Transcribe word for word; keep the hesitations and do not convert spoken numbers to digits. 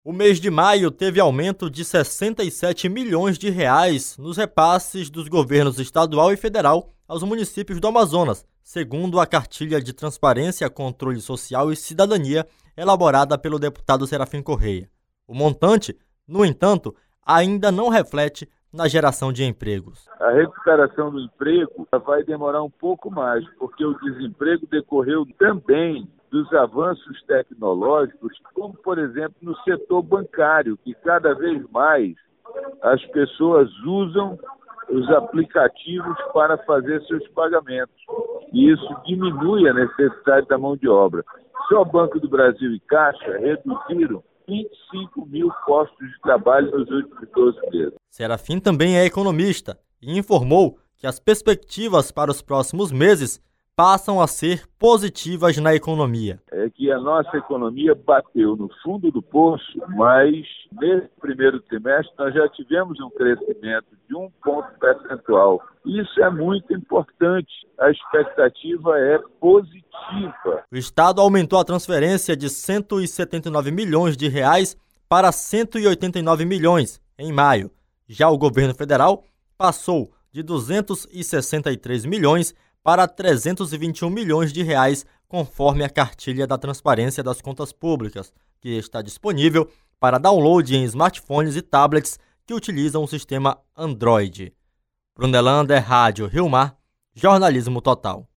O mês de maio teve aumento de sessenta e sete milhões de reais nos repasses dos governos estadual e federal aos municípios do Amazonas, segundo a Cartilha de Transparência, Controle Social e Cidadania, elaborada pelo deputado Serafim Correia. O montante, no entanto, ainda não reflete na geração de empregos. A recuperação do emprego vai demorar um pouco mais, porque o desemprego decorreu também dos avanços tecnológicos, como, por exemplo, no setor bancário, que cada vez mais as pessoas usam os aplicativos para fazer seus pagamentos. E isso diminui a necessidade da mão de obra. Só o Banco do Brasil e Caixa reduziram vinte e cinco mil postos de trabalho nos últimos doze meses. Serafim também é economista e informou que as perspectivas para os próximos meses passam a ser positivas na economia. É que a nossa economia bateu no fundo do poço, mas nesse primeiro trimestre nós já tivemos um crescimento de um ponto percentual. Isso é muito importante. A expectativa é positiva. O Estado aumentou a transferência de cento e setenta e nove milhões de reais para cento e oitenta e nove milhões em maio. Já o governo federal passou de duzentos e sessenta e três milhões para trezentos e vinte e um milhões de reais, conforme a Cartilha da Transparência das Contas Públicas, que está disponível para download em smartphones e tablets que utilizam o sistema Android. Brunelander, Rádio Rio Mar, Jornalismo Total.